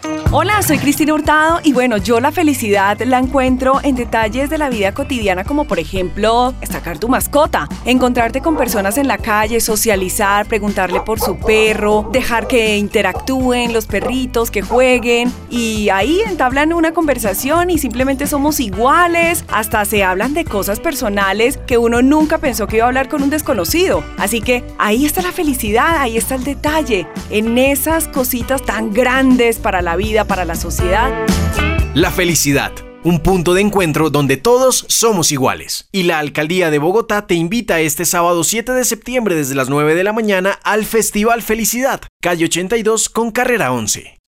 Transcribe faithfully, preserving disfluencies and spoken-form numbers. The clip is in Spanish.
Hola, soy Cristina Hurtado y bueno, yo la felicidad la encuentro en detalles de la vida cotidiana como por ejemplo, sacar tu mascota, encontrarte con personas en la calle, socializar, preguntarle por su perro, dejar que interactúen los perritos, que jueguen y ahí entablan una conversación y simplemente somos iguales, hasta se hablan de cosas personales que uno nunca pensó que iba a hablar con un desconocido. Así que ahí está la felicidad, ahí está el detalle, en esas cositas tan grandes para la vida, para la sociedad. La felicidad, un punto de encuentro donde todos somos iguales. Y la Alcaldía de Bogotá te invita este sábado siete de septiembre desde las nueve de la mañana al Festival Felicidad, calle ochenta y dos con carrera once.